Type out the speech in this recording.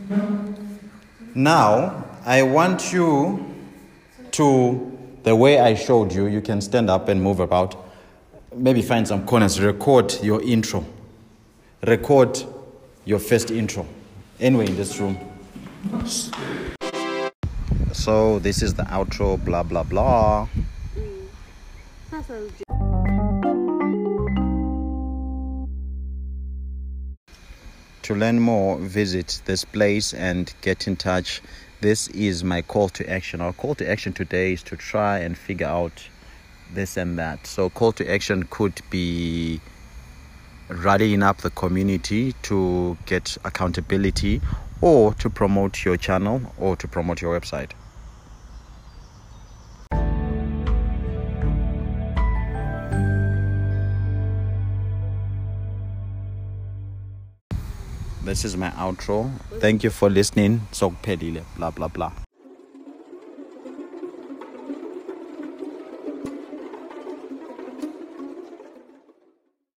Now, I want you to, the way I showed you, you can stand up and move about. Maybe find some corners, record your intro. Record your first intro. Anyway, in this room. So, this is the outro, blah, blah, blah. To learn more, visit this place and get in touch. This is my call to action. Our call to action today is to try and figure out this and that. So call to action could be rallying up the community to get accountability, or to promote your channel, or to promote your website. This is my outro. Thank you for listening. So, blah, blah, blah.